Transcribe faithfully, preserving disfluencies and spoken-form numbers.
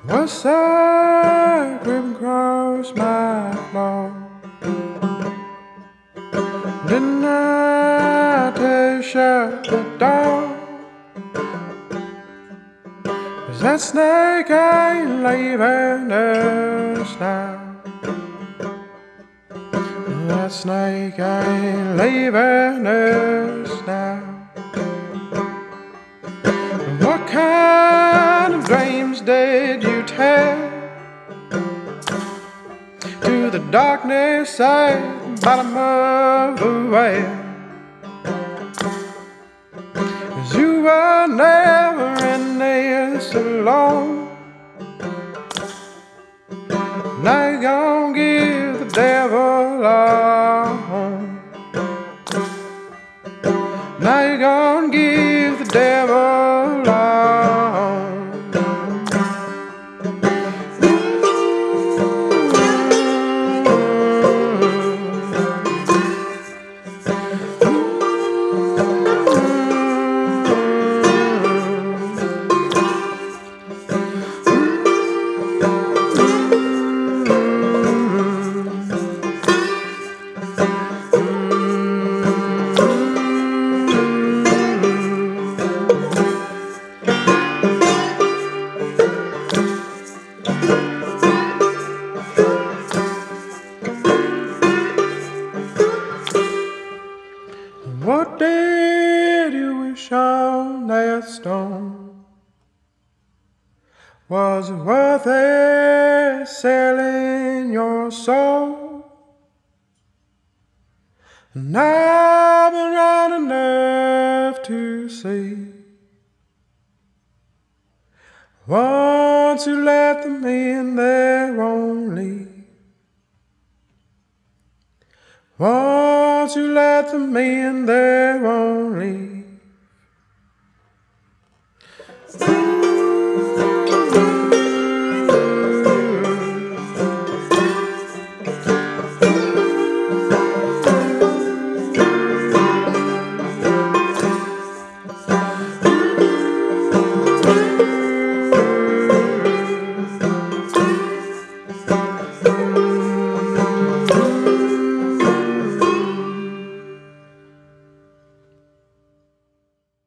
What's that creeping across my floor? Didn't I tell you shut the door? 'Cause that snake ain't leaving us now. That snake ain't leaving us now. What kind of dreams did you tell to the darkness at the bottom of the well? 'Cause you were never in this alone. Now you're gonna give the devil a home. Now you're gonna give the devil a home. What did you wish on that stone? Was it worth it selling your soul? And I've been round enough to see, once you let them in, they won't leave. Once you let them in, they won't leave.